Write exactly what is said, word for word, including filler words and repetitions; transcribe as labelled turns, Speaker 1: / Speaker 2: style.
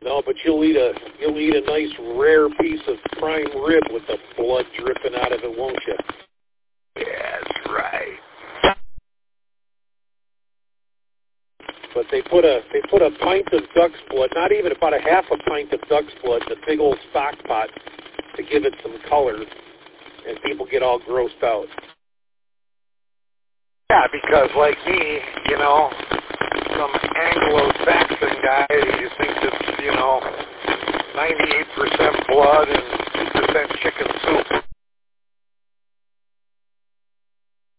Speaker 1: No, but you'll eat a you'll eat a nice rare piece of prime rib with the blood dripping out of it, won't you?
Speaker 2: Yeah, that's right.
Speaker 1: But they put a they put a pint of duck's blood, not even about a half a pint of duck's blood, in a big old stock pot to give it some color, and people get all grossed out.
Speaker 2: Yeah, because like me, you know, some Anglo-Saxon